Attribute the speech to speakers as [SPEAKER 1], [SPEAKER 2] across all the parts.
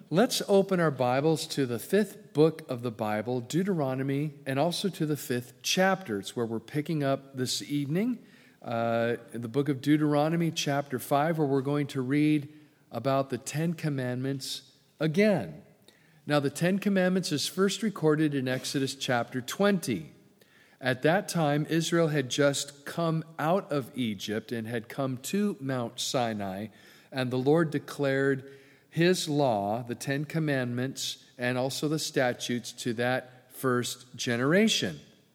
[SPEAKER 1] Let's open our Bibles to the 5th book of the Bible, Deuteronomy, and also to the 5th chapter. It's where we're picking up this evening, in the book of Deuteronomy, chapter 5, where we're going to read about the 10 Commandments again. Now, the 10 Commandments is first recorded in Exodus chapter 20. At that time, Israel had just come out of Egypt and had come to Mount Sinai, and the Lord declared His law, the 10 Commandments, and also the statutes to that first generation.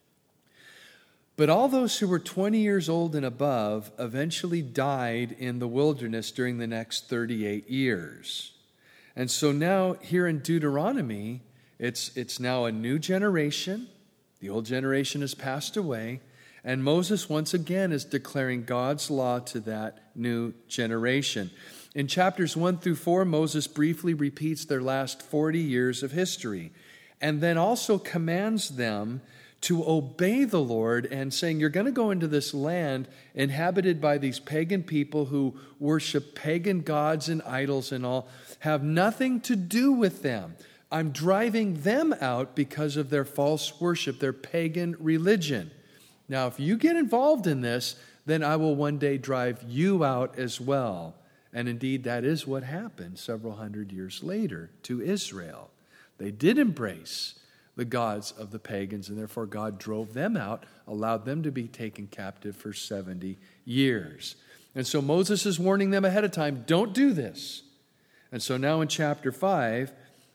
[SPEAKER 1] But all those who were 20 years old and above eventually died in the wilderness during the next 38 years. And so now here in Deuteronomy, it's now a new generation. The old generation has passed away, and Moses once again is declaring God's law to that new generation. In chapters 1 through 4, Moses briefly repeats their last 40 years of history, and then also commands them to obey the Lord and saying, you're going to go into this land inhabited by these pagan people who worship pagan gods and idols and all. Have nothing to do with them. I'm driving them out because of their false worship, their pagan religion. Now, if you get involved in this, then I will one day drive you out as well. And indeed, that is what happened several hundred years later to Israel. They did embrace the gods of the pagans, and therefore God drove them out, allowed them to be taken captive for 70 years. And so Moses is warning them ahead of time, don't do this. And so now in chapter 5,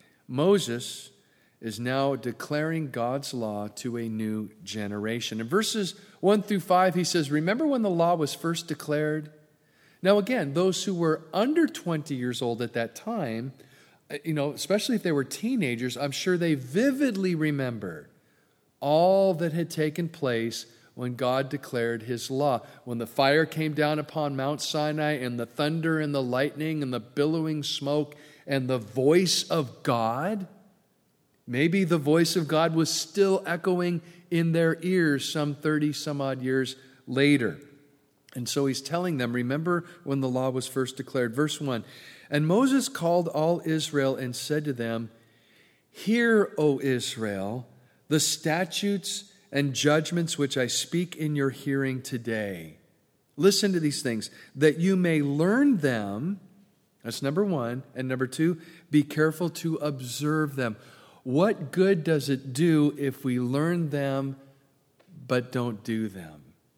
[SPEAKER 1] Moses is now declaring God's law to a new generation. In verses 1 through 5, he says, remember when the law was first declared? Now again, those who were under 20 years old at that time, especially if they were teenagers, I'm sure they vividly remember all that had taken place when God declared His law. When the fire came down upon Mount Sinai, and the thunder and the lightning and the billowing smoke and the voice of God, maybe the voice of God was still echoing in their ears some 30 some odd years later. And so he's telling them, remember when the law was first declared. Verse 1, and Moses called all Israel and said to them, hear, O Israel, the statutes and judgments which I speak in your hearing today. Listen to these things, that you may learn them. That's number one. And number two, be careful to observe them. What good does it do if we learn them but don't do them?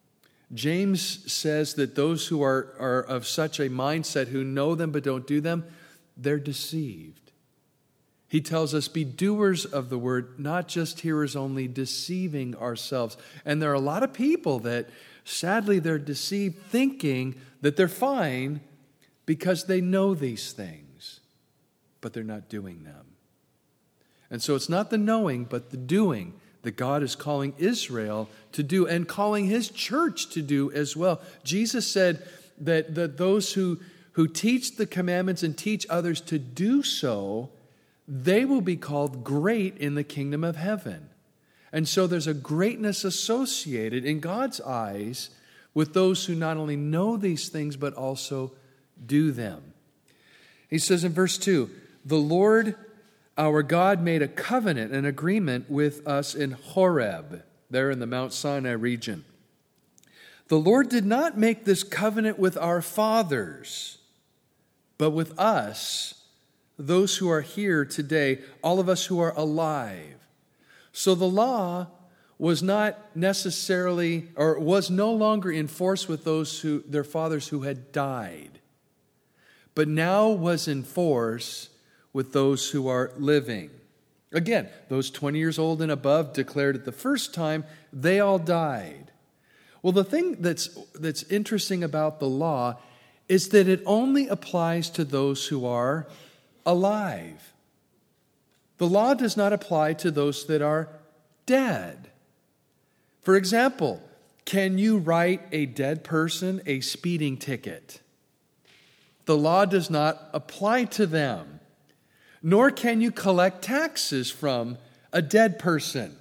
[SPEAKER 1] James says that those who are of such a mindset, who know them but don't do them, they're deceived. He tells us, be doers of the word, not just hearers only, deceiving ourselves. And there are a lot of people that, sadly, they're deceived thinking that they're fine because they know these things, but they're not doing them. And so it's not the knowing, but the doing that God is calling Israel to do and calling His church to do as well. Jesus said that those who teach the commandments and teach others to do so, they will be called great in the kingdom of heaven. And so there's a greatness associated in God's eyes with those who not only know these things, but also do them. He says in verse 2, the Lord our God made a covenant, an agreement with us in Horeb, there in the Mount Sinai region. The Lord did not make this covenant with our fathers, but with us, those who are here today, all of us who are alive. So the law was not necessarily, or was no longer in force with their fathers who had died, but now was in force with those who are living. Again, those 20 years old and above declared it the first time, they all died. Well, the thing that's interesting about the law is that it only applies to those who are alive. The law does not apply to those that are dead. For example, can you write a dead person a speeding ticket? The law does not apply to them. Nor can you collect taxes from a dead person.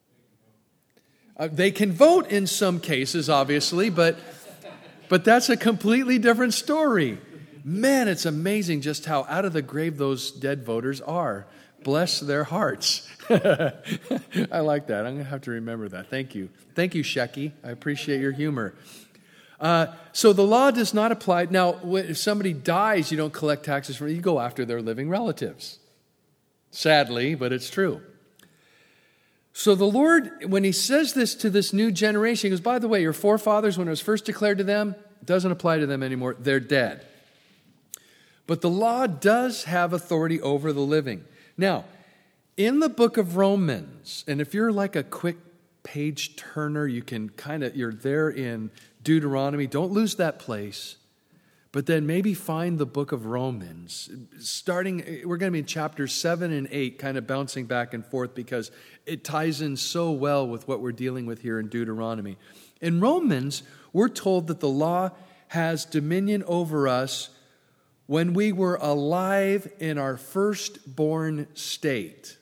[SPEAKER 1] They can vote in some cases, obviously, but that's a completely different story. man, it's amazing just how out of the grave those dead voters are. Bless their hearts. I like that. I'm going to have to remember that. Thank you. Thank you, Shecky. I appreciate your humor. So the law does not apply. Now, if somebody dies, you don't collect taxes from them. You go after their living relatives. Sadly, but it's true. So the Lord, when he says this to this new generation, he goes, by the way, your forefathers, when it was first declared to them, it doesn't apply to them anymore. They're dead. But the law does have authority over the living. Now, in the book of Romans, and if you're like a quick page turner, you're there in Deuteronomy. Don't lose that place. But then maybe find the book of Romans. We're going to be in chapters 7 and 8, kind of bouncing back and forth because it ties in so well with what we're dealing with here in Deuteronomy. In Romans, we're told that the law has dominion over us when we were alive in our firstborn state.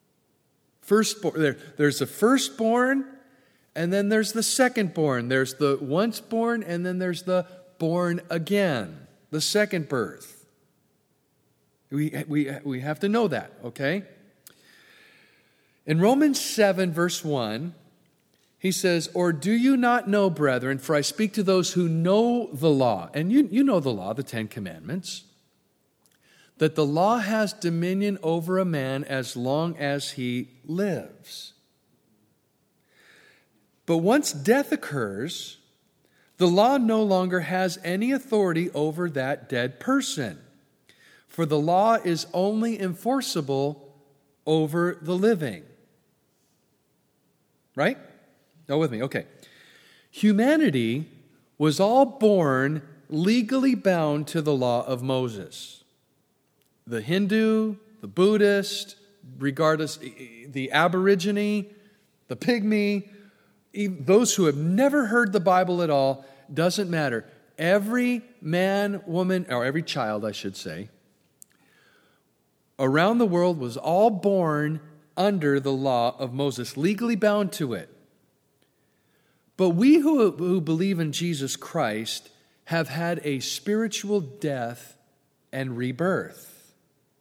[SPEAKER 1] There's the firstborn, and then there's the secondborn. There's the once born, and then there's the born again, the second birth. We have to know that, okay? In Romans 7, verse 1, he says, or do you not know, brethren, for I speak to those who know the law, and you know the law, the Ten Commandments, that the law has dominion over a man as long as he lives. But once death occurs, the law no longer has any authority over that dead person, for the law is only enforceable over the living. Right? Go with me. Okay. Humanity was all born legally bound to the law of Moses. The Hindu, the Buddhist, regardless, the Aborigine, the Pygmy, those who have never heard the Bible at all, doesn't matter. Every man, woman, or every child, I should say, around the world was all born under the law of Moses, legally bound to it. But we who believe in Jesus Christ have had a spiritual death and rebirth.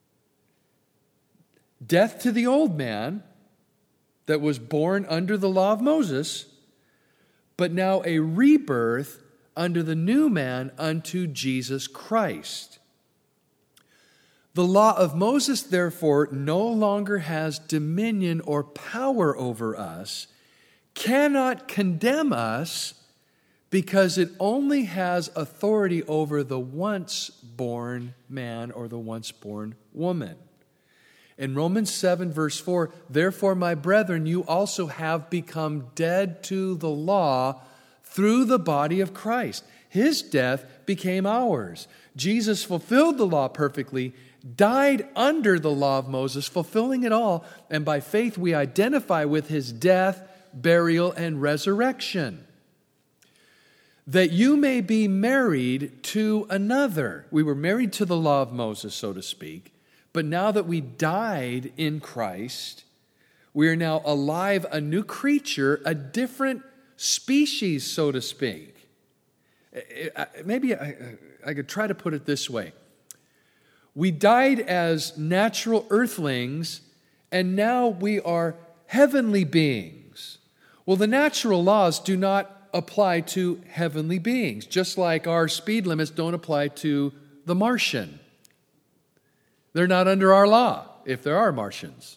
[SPEAKER 1] Death to the old man that was born under the law of Moses, but now a rebirth under the new man unto Jesus Christ. The law of Moses, therefore, no longer has dominion or power over us, cannot condemn us, because it only has authority over the once born man or the once born woman. In Romans 7, verse 4, therefore, my brethren, you also have become dead to the law through the body of Christ. His death became ours. Jesus fulfilled the law perfectly, died under the law of Moses, fulfilling it all, and by faith we identify with his death, burial, and resurrection. That you may be married to another. We were married to the law of Moses, so to speak. But now that we died in Christ, we are now alive, a new creature, a different species, so to speak. Maybe I could try to put it this way. We died as natural earthlings, and now we are heavenly beings. Well, the natural laws do not apply to heavenly beings, just like our speed limits don't apply to the Martian. They're not under our law, if there are Martians.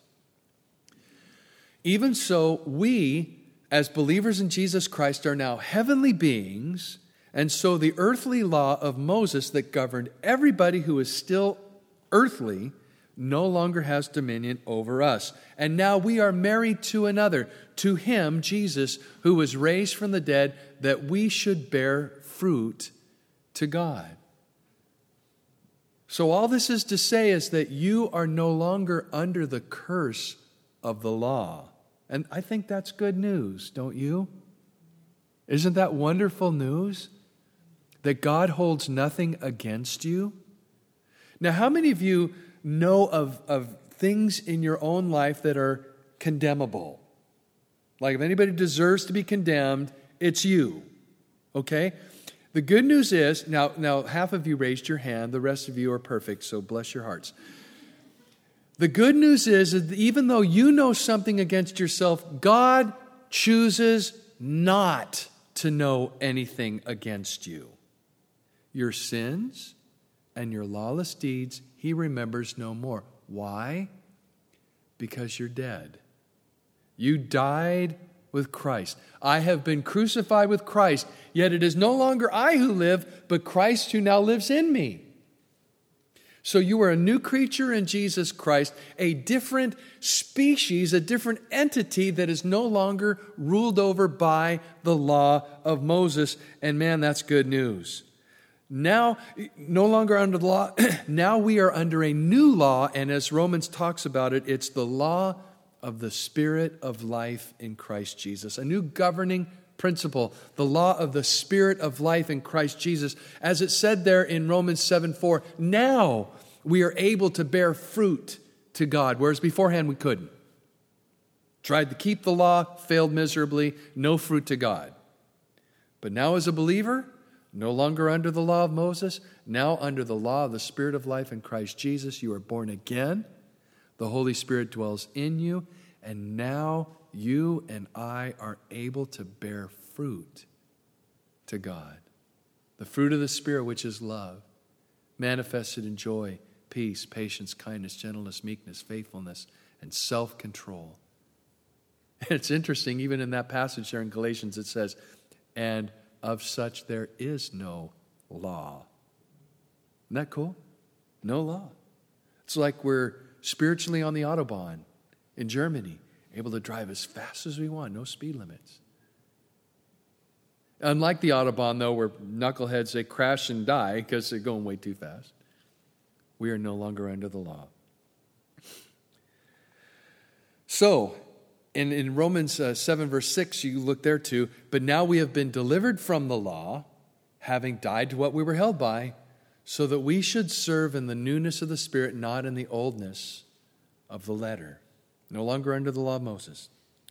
[SPEAKER 1] Even so, we, as believers in Jesus Christ, are now heavenly beings, and so the earthly law of Moses that governed everybody who is still earthly no longer has dominion over us. And now we are married to another, to him, Jesus, who was raised from the dead, that we should bear fruit to God. So all this is to say is that you are no longer under the curse of the law. And I think that's good news, don't you? Isn't that wonderful news? That God holds nothing against you? Now, how many of you know of things in your own life that are condemnable? Like if anybody deserves to be condemned, it's you. Okay? The good news is, now half of you raised your hand, the rest of you are perfect, so bless your hearts. The good news is that even though you know something against yourself, God chooses not to know anything against you. Your sins and your lawless deeds, He remembers no more. Why? Because you're dead. You died with Christ. I have been crucified with Christ, yet it is no longer I who live, but Christ who now lives in me. So you are a new creature in Jesus Christ, a different species, a different entity that is no longer ruled over by the law of Moses. And man, that's good news. Now, no longer under the law, now we are under a new law, and as Romans talks about it, it's the law of the Spirit of life in Christ Jesus. A new governing principle, the law of the Spirit of life in Christ Jesus. As it said there in Romans 7:4, now we are able to bear fruit to God, whereas beforehand we couldn't. Tried to keep the law, failed miserably, no fruit to God. But now as a believer, no longer under the law of Moses, now under the law of the Spirit of life in Christ Jesus, you are born again. The Holy Spirit dwells in you, and now you and I are able to bear fruit to God. The fruit of the Spirit, which is love, manifested in joy, peace, patience, kindness, gentleness, meekness, faithfulness, and self-control. And it's interesting, even in that passage there in Galatians, it says, and of such there is no law. Isn't that cool? No law. It's like we're spiritually on the Autobahn in Germany, able to drive as fast as we want, no speed limits. Unlike the Autobahn, though, where knuckleheads, they crash and die because they're going way too fast. We are no longer under the law. So, in Romans 7, verse 6, you look there too, but now we have been delivered from the law, having died to what we were held by, so that we should serve in the newness of the Spirit, not in the oldness of the letter. No longer under the law of Moses.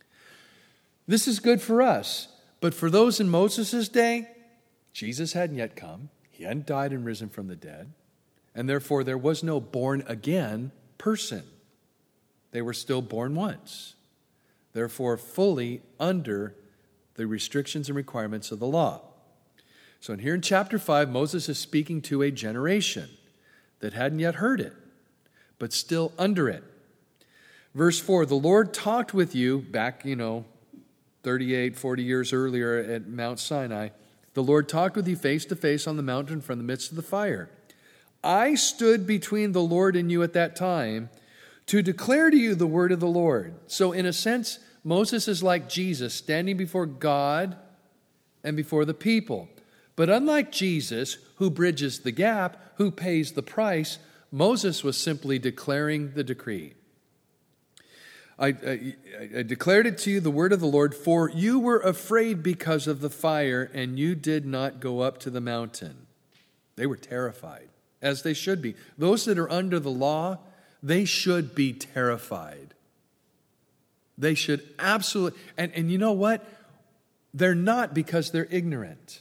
[SPEAKER 1] This is good for us, but for those in Moses' day, Jesus hadn't yet come. He hadn't died and risen from the dead, and therefore there was no born-again person. They were still born once. Therefore, fully under the restrictions and requirements of the law. So in here in chapter 5, Moses is speaking to a generation that hadn't yet heard it, but still under it. Verse 4, the Lord talked with you back, 38, 40 years earlier at Mount Sinai. The Lord talked with you face to face on the mountain from the midst of the fire. I stood between the Lord and you at that time to declare to you the word of the Lord. So in a sense, Moses is like Jesus, standing before God and before the people. But unlike Jesus, who bridges the gap, who pays the price, Moses was simply declaring the decree. I declared it to you, the word of the Lord, for you were afraid because of the fire, and you did not go up to the mountain. They were terrified, as they should be. Those that are under the law, they should be terrified. They should absolutely, and you know what? They're not because they're ignorant.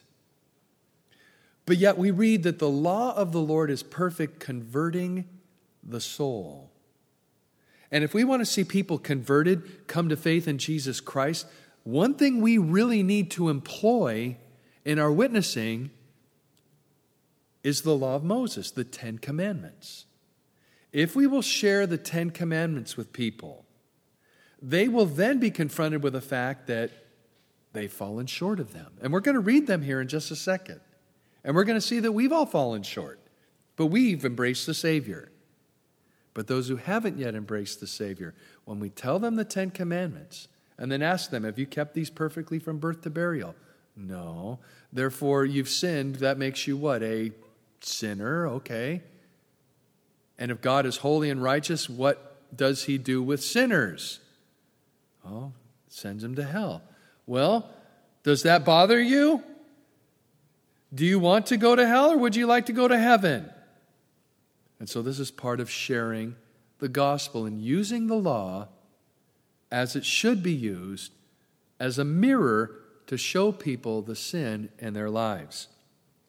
[SPEAKER 1] But yet we read that the law of the Lord is perfect, converting the soul. And if we want to see people converted, come to faith in Jesus Christ, one thing we really need to employ in our witnessing is the law of Moses, the 10 Commandments. If we will share the 10 Commandments with people, they will then be confronted with the fact that they've fallen short of them. And we're going to read them here in just a second. And we're going to see that we've all fallen short, but we've embraced the Savior. But those who haven't yet embraced the Savior, when we tell them the 10 Commandments and then ask them, have you kept these perfectly from birth to burial? No. Therefore, you've sinned. That makes you what? A sinner, okay. And if God is holy and righteous, what does He do with sinners? Oh, sends them to hell. Well, does that bother you? Do you want to go to hell, or would you like to go to heaven? And so this is part of sharing the gospel and using the law as it should be used as a mirror to show people the sin in their lives.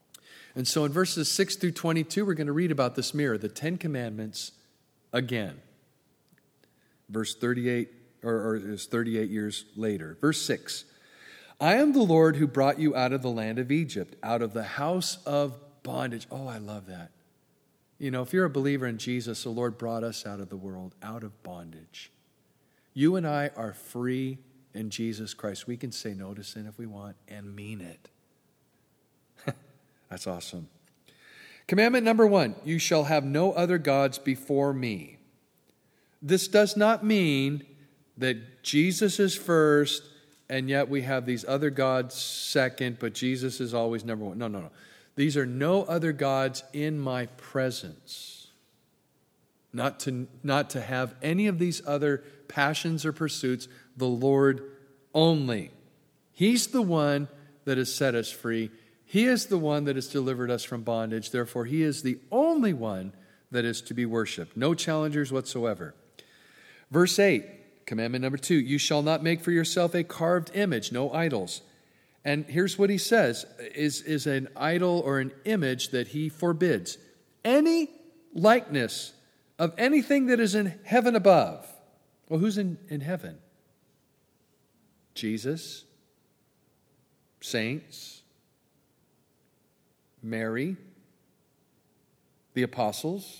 [SPEAKER 1] And so in verses 6 through 22, we're going to read about this mirror, the Ten Commandments, again. Verse 38, or is 38 years later. Verse 6, I am the Lord who brought you out of the land of Egypt, out of the house of bondage. Oh, I love that. You know, if you're a believer in Jesus, the Lord brought us out of the world, out of bondage. You and I are free in Jesus Christ. We can say no to sin if we want and mean it. That's awesome. Commandment number 1, you shall have no other gods before me. This does not mean that Jesus is first and yet we have these other gods second, but Jesus is always number 1. No. These are no other gods in my presence. Not to have any of these other passions or pursuits, the Lord only. He's the one that has set us free. He is the one that has delivered us from bondage. Therefore, He is the only one that is to be worshiped. No challengers whatsoever. Verse 8, commandment number 2, you shall not make for yourself a carved image, no idols. And here's what he says, is an idol or an image that he forbids. Any likeness of anything that is in heaven above. Well, who's in heaven? Jesus, saints, Mary, the apostles.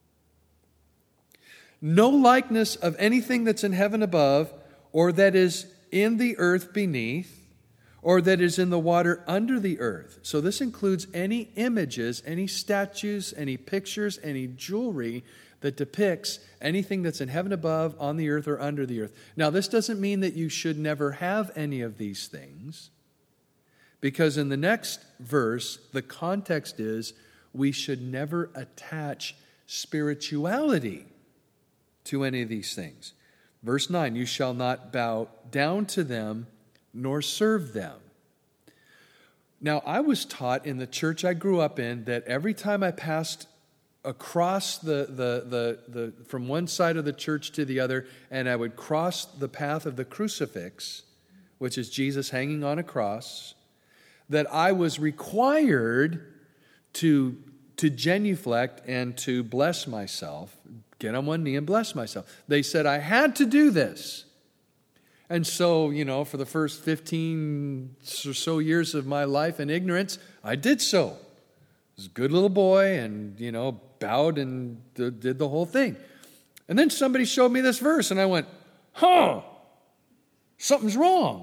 [SPEAKER 1] No likeness of anything that's in heaven above, or that is in the earth beneath, or that is in the water under the earth. So this includes any images, any statues, any pictures, any jewelry that depicts anything that's in heaven above, on the earth, or under the earth. Now, this doesn't mean that you should never have any of these things, because in the next verse, the context is we should never attach spirituality to any of these things. Verse 9, you shall not bow down to them nor serve them. Now, I was taught in the church I grew up in that every time I passed across the from one side of the church to the other, and I would cross the path of the crucifix, which is Jesus hanging on a cross, that I was required to genuflect and to bless myself, get on one knee and bless myself. They said I had to do this. And so, for the first 15 or so years of my life in ignorance, I did so. I was a good little boy and, bowed and did the whole thing. And then somebody showed me this verse and I went, something's wrong.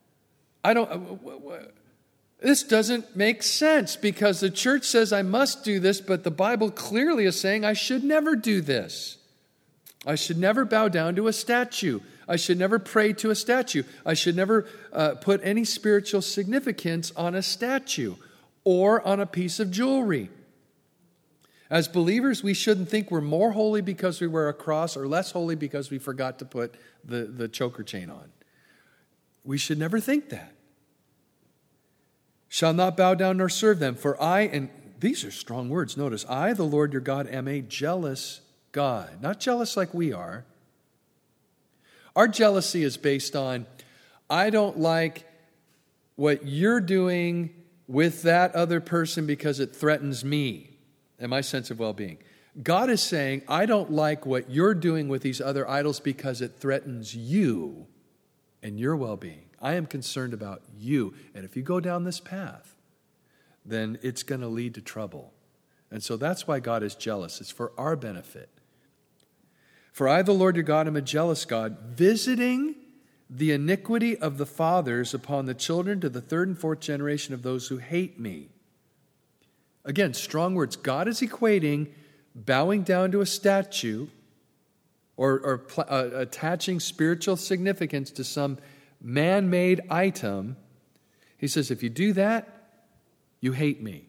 [SPEAKER 1] This doesn't make sense because the church says I must do this, but the Bible clearly is saying I should never do this. I should never bow down to a statue. I should never pray to a statue. I should never put any spiritual significance on a statue or on a piece of jewelry. As believers, we shouldn't think we're more holy because we wear a cross or less holy because we forgot to put the choker chain on. We should never think that. Shall not bow down nor serve them, for I, and these are strong words, notice, I, the Lord your God, am a jealous God. Not jealous like we are. Our jealousy is based on, I don't like what you're doing with that other person because it threatens me and my sense of well-being. God is saying, I don't like what you're doing with these other idols because it threatens you and your well-being. I am concerned about you. And if you go down this path, then it's going to lead to trouble. And so that's why God is jealous. It's for our benefit. For I, the Lord your God, am a jealous God, visiting the iniquity of the fathers upon the children to the third and fourth generation of those who hate me. Again, strong words. God is equating bowing down to a statue or attaching spiritual significance to some man-made item. He says, if you do that, you hate me.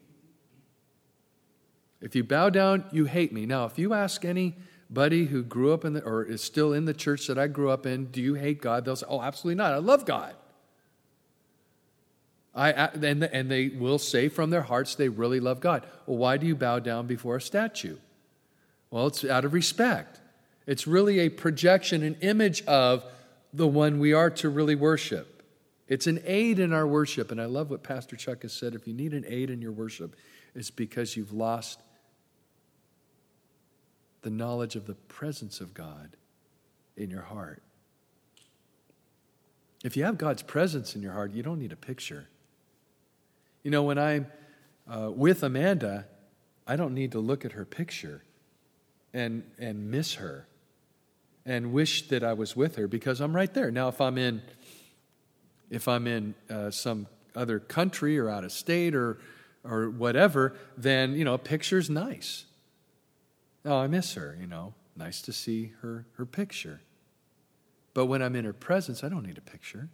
[SPEAKER 1] If you bow down, you hate me. Now, if you ask anybody who grew up or is still in the church that I grew up in, do you hate God? They'll say, oh, absolutely not. I love God. And they will say from their hearts they really love God. Well, why do you bow down before a statue? Well, it's out of respect. It's really a projection, an image of the one we are to really worship. It's an aid in our worship. And I love what Pastor Chuck has said. If you need an aid in your worship, is because you've lost the knowledge of the presence of God in your heart. If you have God's presence in your heart, you don't need a picture. You know, when I'm with Amanda, I don't need to look at her picture and miss her and wish that I was with her because I'm right there. Now, if I'm in some other country or out of state or whatever, then, you know, a picture's nice. Oh, I miss her, you know. Nice to see her picture. But when I'm in her presence, I don't need a picture.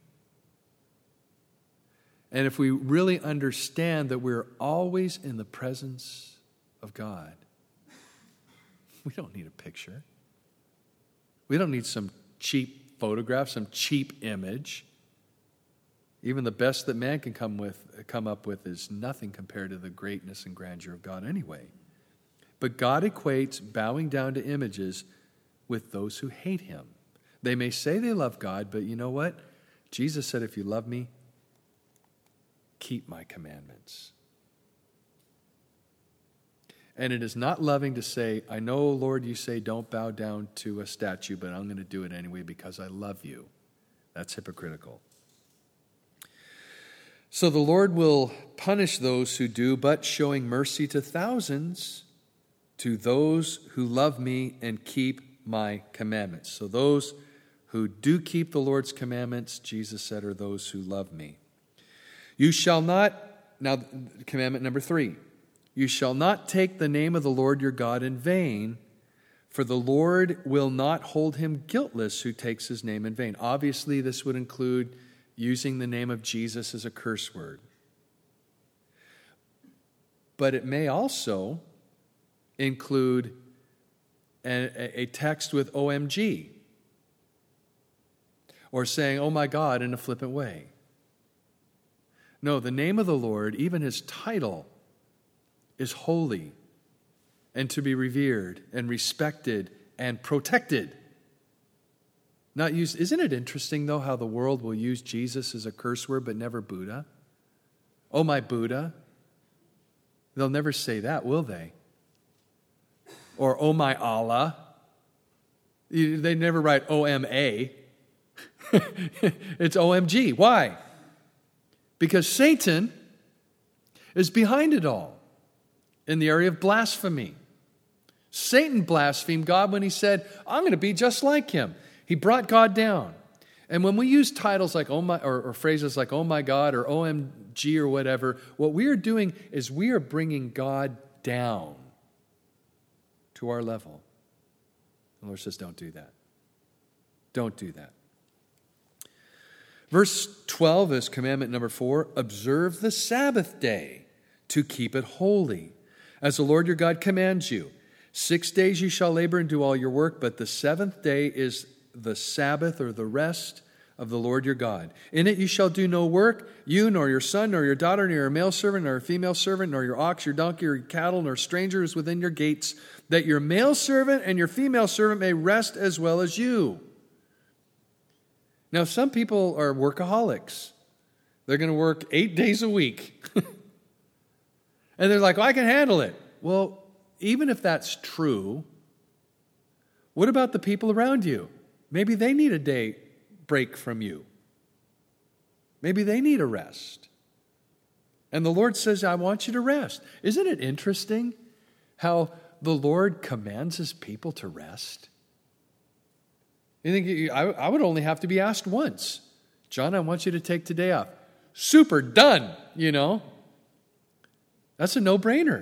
[SPEAKER 1] And if we really understand that we're always in the presence of God, we don't need a picture. We don't need some cheap photograph, some cheap image. Even the best that man can come up with is nothing compared to the greatness and grandeur of God anyway. But God equates bowing down to images with those who hate him. They may say they love God, but you know what? Jesus said, if you love me, keep my commandments. And it is not loving to say, I know, Lord, you say don't bow down to a statue, but I'm going to do it anyway because I love you. That's hypocritical. So the Lord will punish those who do, but showing mercy to thousands, to those who love me and keep my commandments. So those who do keep the Lord's commandments, Jesus said, are those who love me. You shall not, now commandment number 3, you shall not take the name of the Lord your God in vain, for the Lord will not hold him guiltless who takes his name in vain. Obviously, this would include using the name of Jesus as a curse word. But it may also include a text with OMG, or saying, oh my God, in a flippant way. No, the name of the Lord, even his title, is holy and to be revered and respected and protected. Not used. Isn't it interesting, though, how the world will use Jesus as a curse word but never Buddha? Oh, my Buddha. They'll never say that, will they? Or, oh, my Allah. They never write OMA. It's OMG. Why? Because Satan is behind it all in the area of blasphemy. Satan blasphemed God when he said, I'm going to be just like him. He brought God down. And when we use titles like oh my, or phrases like oh my God or OMG or whatever, what we are doing is we are bringing God down to our level. The Lord says, don't do that. Don't do that. Verse 12 is commandment number 4. Observe the Sabbath day to keep it holy, as the Lord your God commands you. 6 days you shall labor and do all your work, but the seventh day is the Sabbath or the rest of the Lord your God. In it you shall do no work, you nor your son, nor your daughter, nor your male servant, nor your female servant, nor your ox, your donkey, or your cattle, nor strangers within your gates, that your male servant and your female servant may rest as well as you. Now, some people are workaholics. They're going to work 8 days a week. And they're like, well, I can handle it. Well, even if that's true, what about the people around you? Maybe they need a day break from you. Maybe they need a rest. And the Lord says, I want you to rest. Isn't it interesting how the Lord commands his people to rest? You think I would only have to be asked once. John, I want you to take today off. Super, done, you know. That's a no-brainer.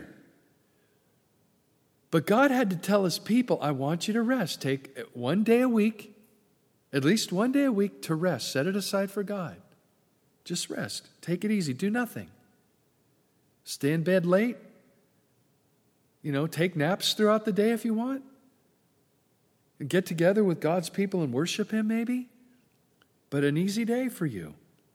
[SPEAKER 1] But God had to tell his people, I want you to rest. Take 1 day a week, at least 1 day a week to rest. Set it aside for God. Just rest. Take it easy. Do nothing. Stay in bed late. You know, take naps throughout the day if you want. Get together with God's people and worship him maybe. But an easy day for you.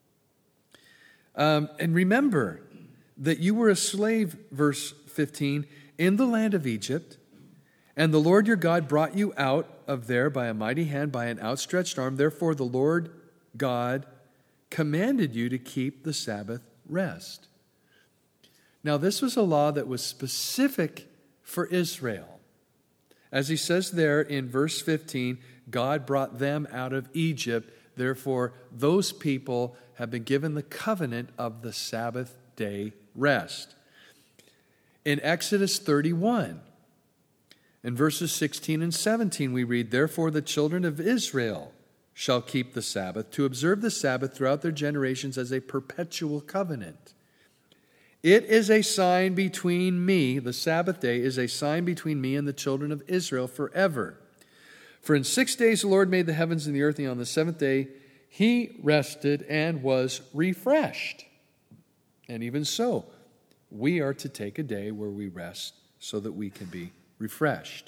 [SPEAKER 1] And remember that you were a slave, verse 15, in the land of Egypt, and the Lord your God brought you out of there by a mighty hand, by an outstretched arm. Therefore the Lord God commanded you to keep the Sabbath rest. Now, this was a law that was specific for Israel. As he says there in verse 15, God brought them out of Egypt. Therefore, those people have been given the covenant of the Sabbath day rest. In Exodus 31, in verses 16 and 17, we read, "Therefore the children of Israel shall keep the Sabbath, to observe the Sabbath throughout their generations as a perpetual covenant. It is a sign between me," the Sabbath day is a sign between me and the children of Israel forever. "For in 6 days the Lord made the heavens and the earth, and on the seventh day he rested and was refreshed." And even so, we are to take a day where we rest so that we can be refreshed.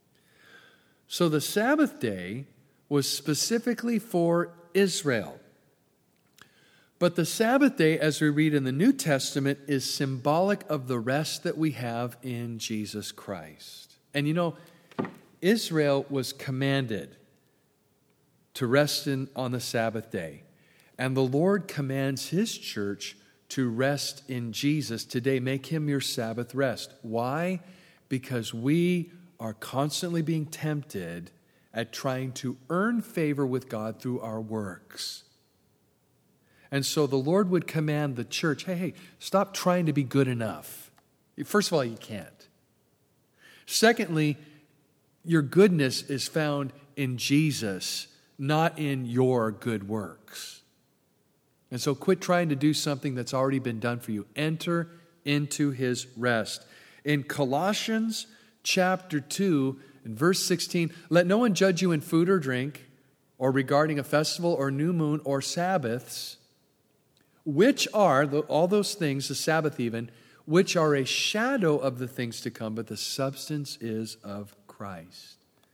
[SPEAKER 1] So the Sabbath day was specifically for Israel. But the Sabbath day, as we read in the New Testament, is symbolic of the rest that we have in Jesus Christ. And you know, Israel was commanded to rest on the Sabbath day. And the Lord commands His church to rest in Jesus today. Make Him your Sabbath rest. Why? Because we are constantly being tempted at trying to earn favor with God through our works. And so the Lord would command the church, hey, stop trying to be good enough. First of all, you can't. Secondly, your goodness is found in Jesus, not in your good works. And so quit trying to do something that's already been done for you. Enter into His rest. In Colossians chapter 2, in verse 16, "Let no one judge you in food or drink, or regarding a festival or new moon or Sabbaths, which are," all those things, the Sabbath even, "which are a shadow of the things to come, but the substance is of Christ."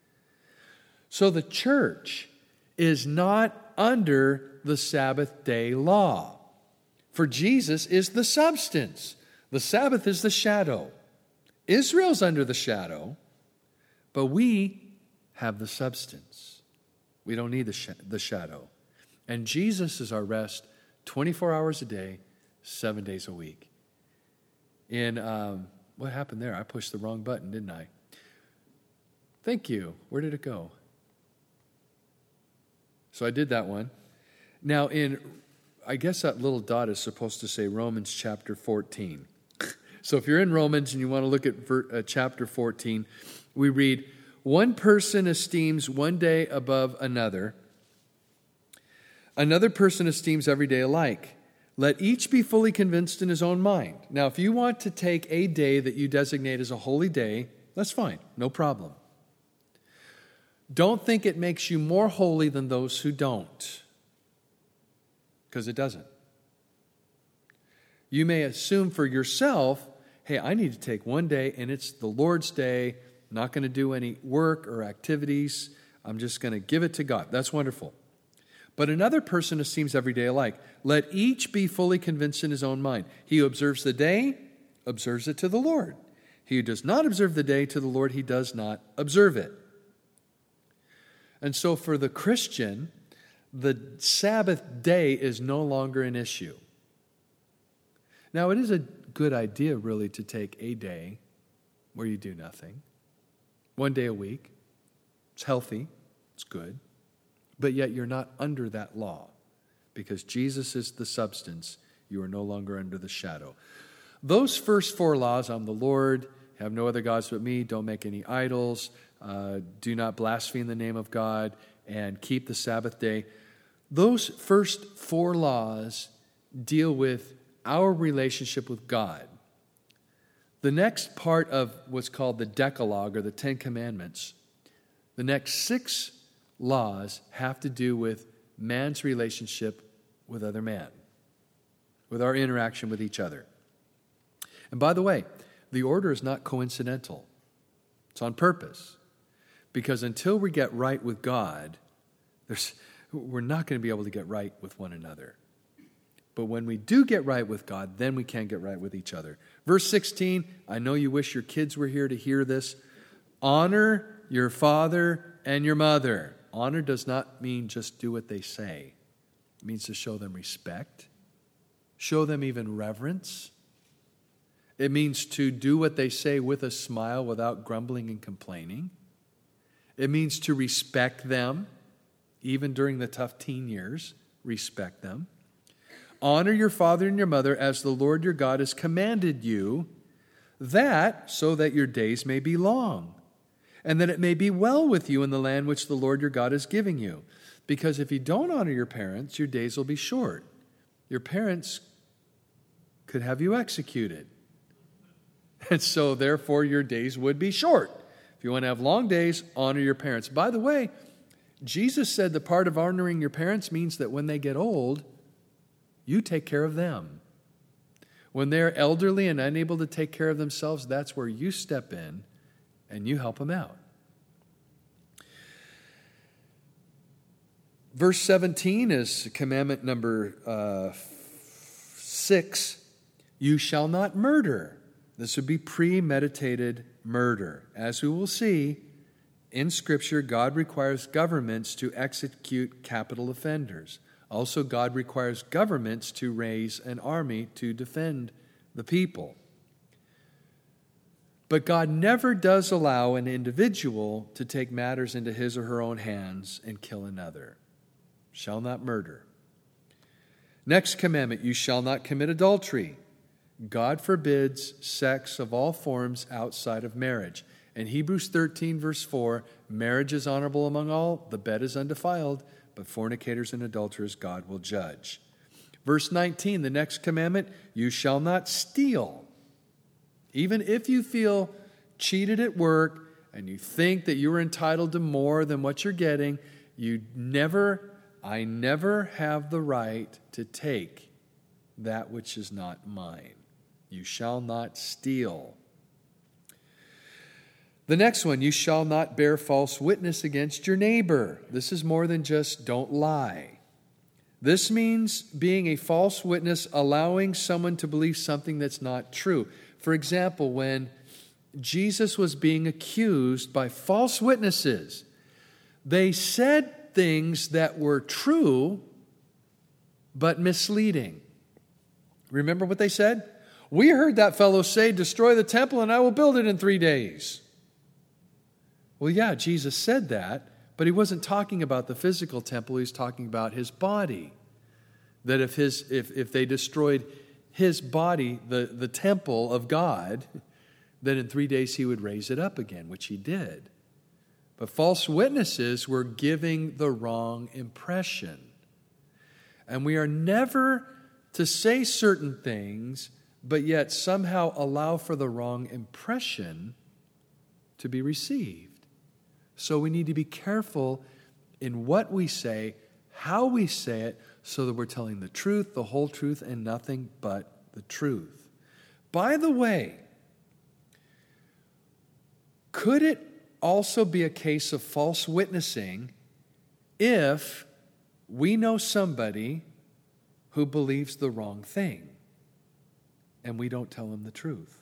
[SPEAKER 1] So the church is not under the Sabbath day law. For Jesus is the substance. The Sabbath is the shadow. Israel's under the shadow, but we have the substance. We don't need the shadow. And Jesus is our rest 24 hours a day, 7 days a week. In, what happened there? I pushed the wrong button, didn't I? Thank you. Where did it go? So I did that one. Now I guess that little dot is supposed to say Romans chapter 14. So if you're in Romans and you want to look at chapter 14, we read, "One person esteems one day above another. Another person esteems every day alike. Let each be fully convinced in his own mind." Now, if you want to take a day that you designate as a holy day, that's fine, no problem. Don't think it makes you more holy than those who don't, because it doesn't. You may assume for yourself, hey, I need to take one day, and it's the Lord's day. I'm not going to do any work or activities. I'm just going to give it to God. That's wonderful. But another person esteems every day alike. Let each be fully convinced in his own mind. He who observes the day, observes it to the Lord. He who does not observe the day to the Lord, he does not observe it. And so for the Christian, the Sabbath day is no longer an issue. Now, it is a good idea, really, to take a day where you do nothing. 1 day a week. It's healthy. It's good. But yet you're not under that law. Because Jesus is the substance, you are no longer under the shadow. Those first 4 laws, I'm the Lord, have no other gods but me, don't make any idols, do not blaspheme the name of God, and keep the Sabbath day. Those first 4 laws deal with our relationship with God. The next part of what's called the Decalogue, or the 10 Commandments, the next 6 laws have to do with man's relationship with other man, with our interaction with each other. And by the way, the order is not coincidental. It's on purpose. Because until we get right with God, we're not going to be able to get right with one another. But when we do get right with God, then we can get right with each other. Verse 16, I know you wish your kids were here to hear this. Honor your father and your mother. Honor does not mean just do what they say. It means to show them respect, show them even reverence. It means to do what they say with a smile without grumbling and complaining. It means to respect them, even during the tough teen years. Respect them. Honor your father and your mother as the Lord your God has commanded you, so that your days may be long, and that it may be well with you in the land which the Lord your God is giving you. Because if you don't honor your parents, your days will be short. Your parents could have you executed. And so, therefore, your days would be short. If you want to have long days, honor your parents. By the way, Jesus said the part of honoring your parents means that when they get old, you take care of them. When they're elderly and unable to take care of themselves, that's where you step in and you help them out. Verse 17 is commandment number 6. You shall not murder. This would be premeditated murder. As we will see, in Scripture, God requires governments to execute capital offenders. Also, God requires governments to raise an army to defend the people. But God never does allow an individual to take matters into his or her own hands and kill another. Shall not murder. Next commandment, you shall not commit adultery. God forbids sex of all forms outside of marriage. In Hebrews 13, verse 4, marriage is honorable among all, the bed is undefiled, but fornicators and adulterers God will judge. Verse 19, the next commandment, you shall not steal. Even if you feel cheated at work and you think that you're entitled to more than what you're getting, I never have the right to take that which is not mine. You shall not steal. The next one, you shall not bear false witness against your neighbor. This is more than just don't lie. This means being a false witness, allowing someone to believe something that's not true. For example, when Jesus was being accused by false witnesses, they said things that were true but misleading. Remember what they said? We heard that fellow say, destroy the temple and I will build it in 3 days. Well, yeah, Jesus said that, but he wasn't talking about the physical temple. He was talking about his body. That if they destroyed his body, the temple of God, then in 3 days he would raise it up again, which he did. But false witnesses were giving the wrong impression. And we are never to say certain things, but yet somehow allow for the wrong impression to be received. So we need to be careful in what we say, how we say it, so that we're telling the truth, the whole truth, and nothing but the truth. By the way, could it also be a case of false witnessing if we know somebody who believes the wrong thing and we don't tell them the truth?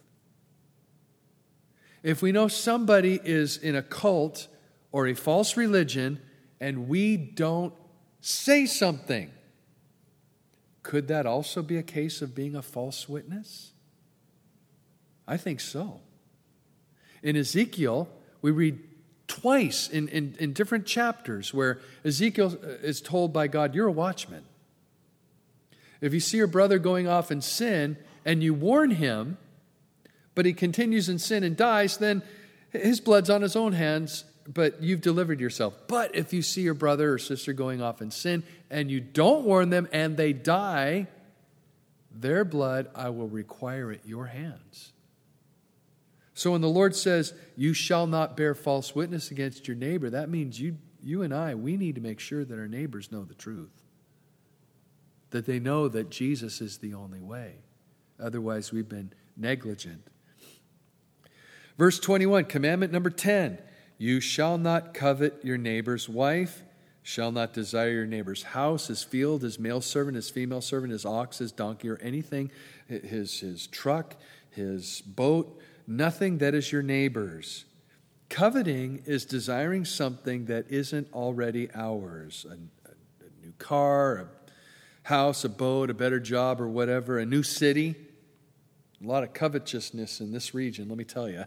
[SPEAKER 1] If we know somebody is in a cult or a false religion and we don't say something, could that also be a case of being a false witness? I think so. In Ezekiel, we read twice in different chapters where Ezekiel is told by God, you're a watchman. If you see your brother going off in sin and you warn him, but he continues in sin and dies, then his blood's on his own hands, but you've delivered yourself. But if you see your brother or sister going off in sin and you don't warn them and they die, their blood I will require at your hands. So when the Lord says, you shall not bear false witness against your neighbor, that means you and I, we need to make sure that our neighbors know the truth. That they know that Jesus is the only way. Otherwise, we've been negligent. Verse 21, commandment number 10. You shall not covet your neighbor's wife, shall not desire your neighbor's house, his field, his male servant, his female servant, his ox, his donkey, or anything, his truck, his boat, nothing that is your neighbor's. Coveting is desiring something that isn't already ours. A new car, a house, a boat, a better job, or whatever, a new city. A lot of covetousness in this region, let me tell you.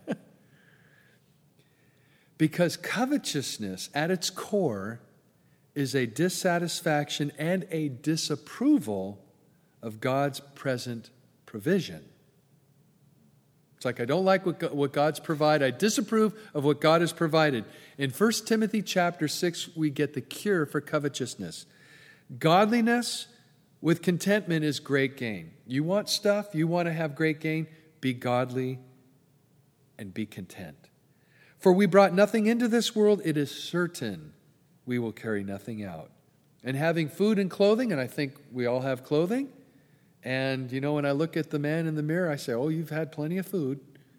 [SPEAKER 1] Because covetousness at its core is a dissatisfaction and a disapproval of God's present provision. It's like I don't like what God's provided. I disapprove of what God has provided. In 1 Timothy chapter 6, we get the cure for covetousness. Godliness with contentment is great gain. You want stuff, you want to have great gain, be godly and be content. For we brought nothing into this world, it is certain we will carry nothing out. And having food and clothing, and I think we all have clothing, and when I look at the man in the mirror, I say, oh, you've had plenty of food.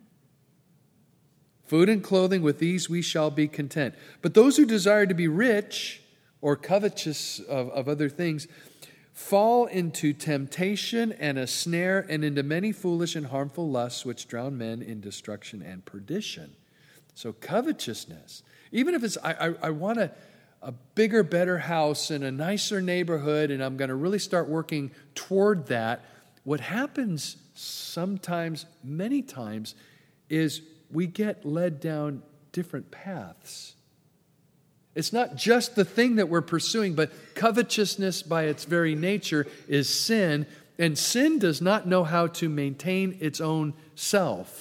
[SPEAKER 1] Food and clothing, with these we shall be content. But those who desire to be rich or covetous of other things fall into temptation and a snare and into many foolish and harmful lusts which drown men in destruction and perdition. So covetousness, even if it's, I want a bigger, better house in a nicer neighborhood, and I'm going to really start working toward that, what happens sometimes, many times, is we get led down different paths. It's not just the thing that we're pursuing, but covetousness by its very nature is sin, and sin does not know how to maintain its own self.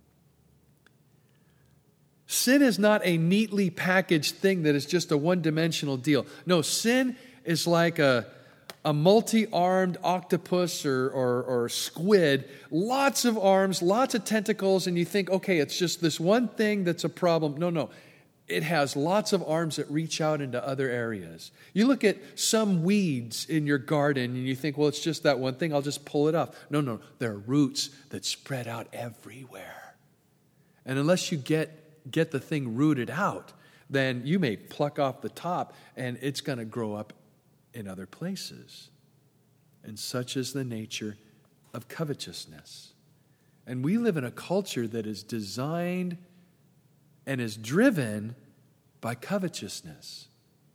[SPEAKER 1] Sin is not a neatly packaged thing that is just a one-dimensional deal. No, sin is like a multi-armed octopus or squid, lots of arms, lots of tentacles, and you think, okay, it's just this one thing that's a problem. No. It has lots of arms that reach out into other areas. You look at some weeds in your garden and you think, well, it's just that one thing, I'll just pull it off. No, there are roots that spread out everywhere. And unless you get the thing rooted out, then you may pluck off the top and it's going to grow up in other places. And such is the nature of covetousness. And we live in a culture that is designed and is driven by covetousness.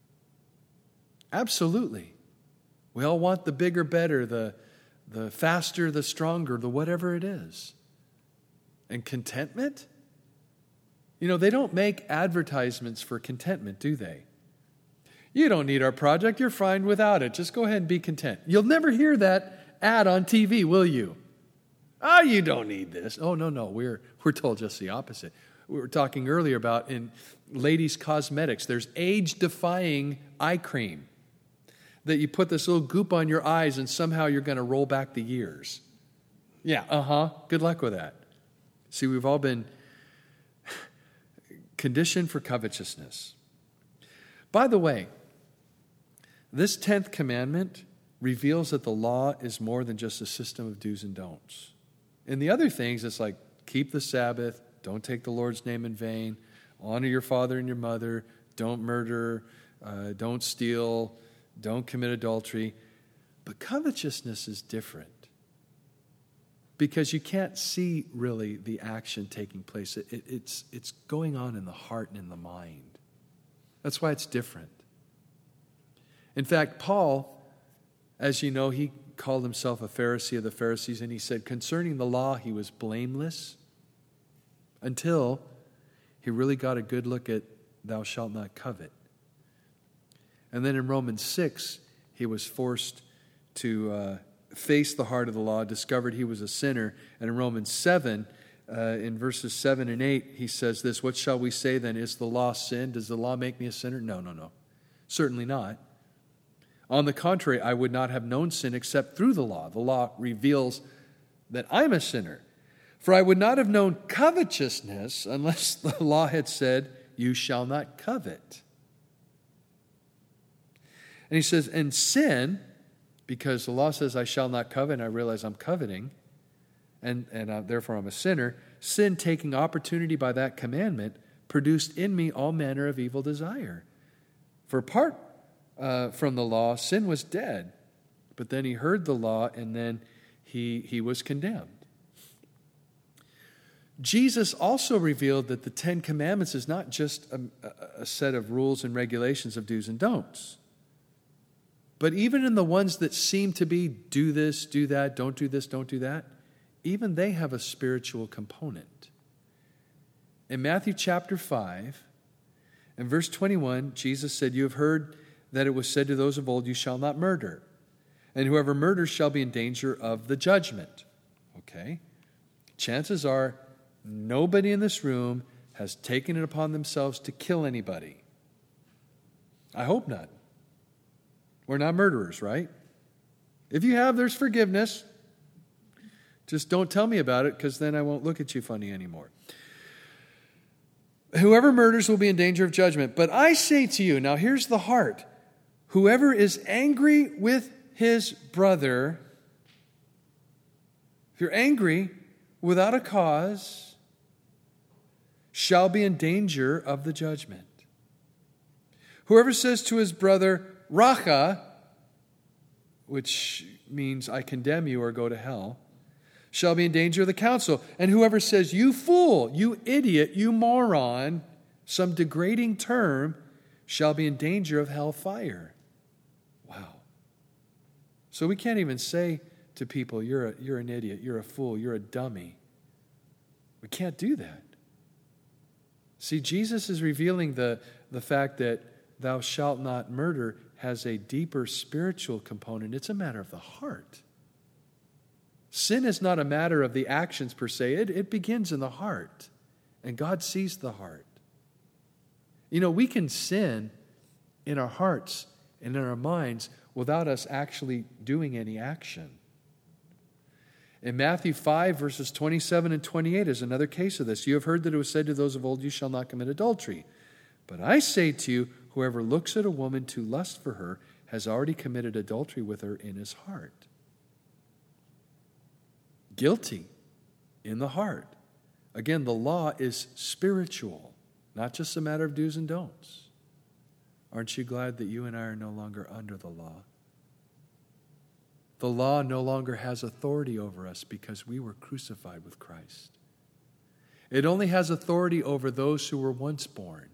[SPEAKER 1] Absolutely. We all want the bigger, better, the faster, the stronger, the whatever it is. And contentment? They don't make advertisements for contentment, do they? You don't need our project, you're fine without it. Just go ahead and be content. You'll never hear that ad on TV, will you? Oh, you don't need this. Oh, no, we're told just the opposite. We were talking earlier about in ladies' cosmetics, there's age-defying eye cream that you put this little goop on your eyes and somehow you're going to roll back the years. Yeah, good luck with that. See, we've all been conditioned for covetousness. By the way, this 10th commandment reveals that the law is more than just a system of do's and don'ts. In the other things, it's like keep the Sabbath, don't take the Lord's name in vain, honor your father and your mother, don't murder, don't steal, don't commit adultery. But covetousness is different because you can't see really the action taking place. It's going on in the heart and in the mind. That's why it's different. In fact, Paul, as you know, he called himself a Pharisee of the Pharisees, and he said concerning the law, he was blameless until he really got a good look at thou shalt not covet. And then in Romans 6, he was forced to face the heart of the law, discovered he was a sinner. And in Romans 7, in verses 7 and 8, he says this, what shall we say then? Is the law sin? Does the law make me a sinner? No. Certainly not. On the contrary, I would not have known sin except through the law. The law reveals that I'm a sinner. For I would not have known covetousness unless the law had said, you shall not covet. And he says, and sin, because the law says I shall not covet, and I realize I'm coveting, and therefore I'm a sinner, sin taking opportunity by that commandment produced in me all manner of evil desire. For apart from the law, sin was dead. But then he heard the law, and then he was condemned. Jesus also revealed that the 10 Commandments is not just a set of rules and regulations of do's and don'ts. But even in the ones that seem to be do this, do that, don't do this, don't do that, even they have a spiritual component. In Matthew chapter 5, in verse 21, Jesus said, "You have heard that it was said to those of old, 'You shall not murder. And whoever murders shall be in danger of the judgment.'" Okay? Chances are nobody in this room has taken it upon themselves to kill anybody. I hope not. We're not murderers, right? If you have, there's forgiveness. Just don't tell me about it, because then I won't look at you funny anymore. Whoever murders will be in danger of judgment. But I say to you, now here's the heart, whoever is angry with his brother, if you're angry without a cause, shall be in danger of the judgment. Whoever says to his brother, "Racha," which means I condemn you or go to hell, shall be in danger of the council. And whoever says, "You fool, you idiot, you moron," some degrading term, shall be in danger of hellfire. Wow. So we can't even say to people, you're an idiot, you're a fool, you're a dummy. We can't do that. See, Jesus is revealing the fact that "thou shalt not murder" has a deeper spiritual component. It's a matter of the heart. Sin is not a matter of the actions per se. It begins in the heart. And God sees the heart. You know, we can sin in our hearts and in our minds without us actually doing any action. In Matthew 5, verses 27 and 28 is another case of this. "You have heard that it was said to those of old, 'You shall not commit adultery.' But I say to you, whoever looks at a woman to lust for her has already committed adultery with her in his heart." Guilty in the heart. Again, the law is spiritual, not just a matter of do's and don'ts. Aren't you glad that you and I are no longer under the law? The law no longer has authority over us because we were crucified with Christ. It only has authority over those who were once born.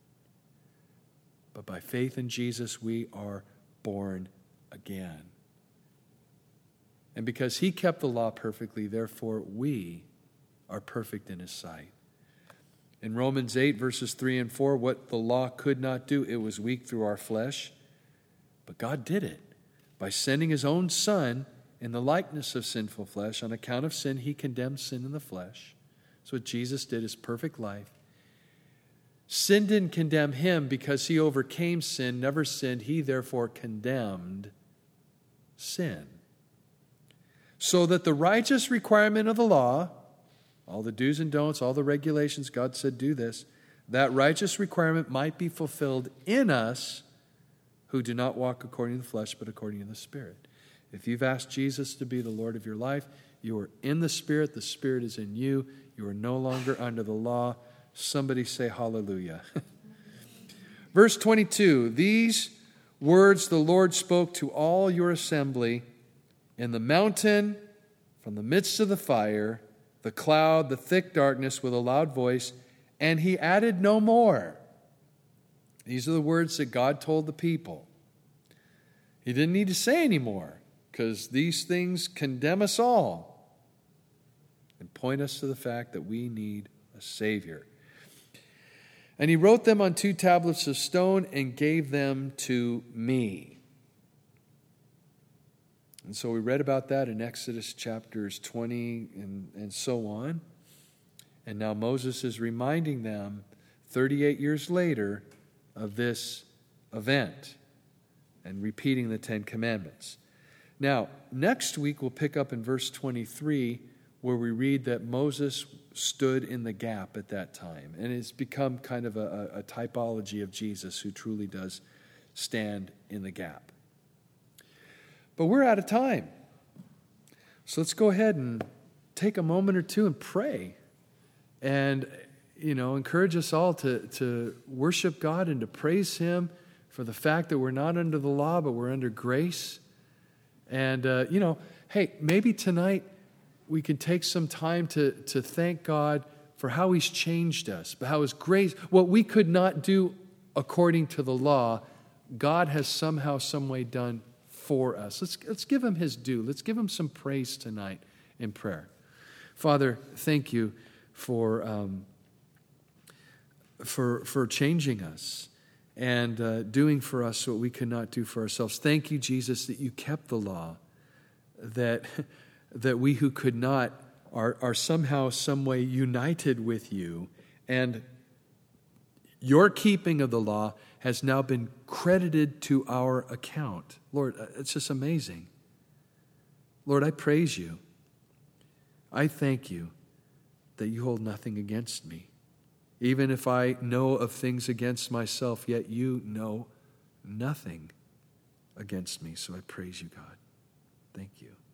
[SPEAKER 1] But by faith in Jesus, we are born again. And because he kept the law perfectly, therefore we are perfect in his sight. In Romans 8, verses 3 and 4, what the law could not do, it was weak through our flesh. But God did it. By sending his own Son in the likeness of sinful flesh, on account of sin, he condemned sin in the flesh. That's what Jesus did, his perfect life. Sin didn't condemn him because he overcame sin, never sinned. He therefore condemned sin. So that the righteous requirement of the law, all the do's and don'ts, all the regulations, God said do this, that righteous requirement might be fulfilled in us who do not walk according to the flesh, but according to the Spirit. If you've asked Jesus to be the Lord of your life, you are in the Spirit is in you, you are no longer under the law. Somebody say hallelujah. Verse 22, "These words the Lord spoke to all your assembly in the mountain, from the midst of the fire, the cloud, the thick darkness with a loud voice, and he added no more." These are the words that God told the people. He didn't need to say any more, because these things condemn us all and point us to the fact that we need a Savior. "And he wrote them on 2 tablets of stone and gave them to me." And so we read about that in Exodus chapters 20 and so on. And now Moses is reminding them 38 years later of this event and repeating the 10 Commandments. Now, next week we'll pick up in verse 23 where we read that Moses stood in the gap at that time. And it's become kind of a typology of Jesus who truly does stand in the gap. But we're out of time. So let's go ahead and take a moment or two and pray. And, encourage us all to worship God and to praise him for the fact that we're not under the law, but we're under grace. And, hey, maybe tonight we can take some time to thank God for how he's changed us, but how his grace, what we could not do according to the law, God has somehow, some way done for us. Let's give him his due. Let's give him some praise tonight in prayer. Father, thank you for changing us and doing for us what we could not do for ourselves. Thank you, Jesus, that you kept the law, that we who could not are somehow, some way united with you, and your keeping of the law has now been credited to our account. Lord, it's just amazing. Lord, I praise you. I thank you that you hold nothing against me. Even if I know of things against myself, yet you know nothing against me. So I praise you, God. Thank you.